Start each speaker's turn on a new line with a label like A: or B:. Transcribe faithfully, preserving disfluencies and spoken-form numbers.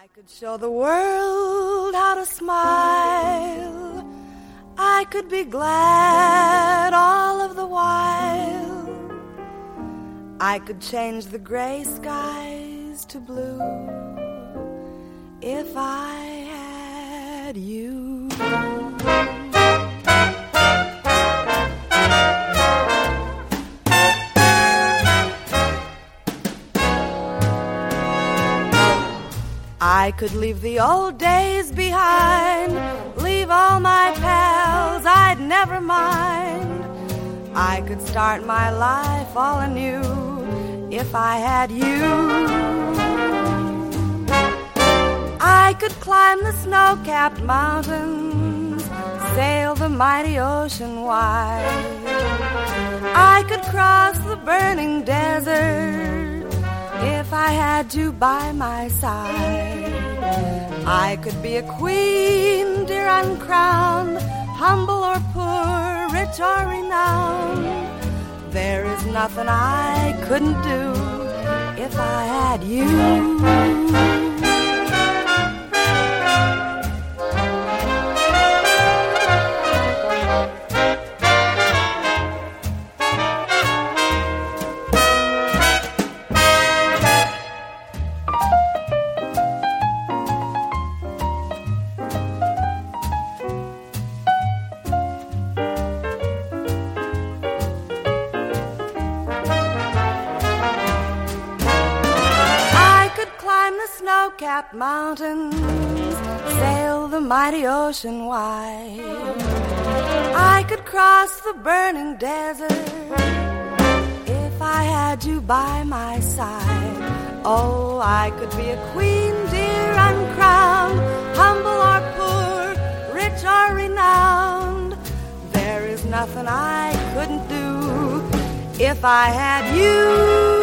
A: I could show the world how to smile. I could be glad all of the while. I could change the gray skies to blue if I had you. I could leave the old days behind, leave all my pals I'd never mind. I could start my life all anew if I had you. I could climb the snow-capped mountains, sail the mighty ocean wide. I could cross the burning desert if I had you by my side. I could be a queen, dear uncrowned, humble or poor, rich or renowned. There is nothing I couldn't do if I had you. Snow-capped mountains, sail the mighty ocean wide. I could cross the burning desert if I had you by my side. Oh, I could be a queen, dear, uncrowned, humble or poor, rich or renowned. There is nothing I couldn't do if I had you.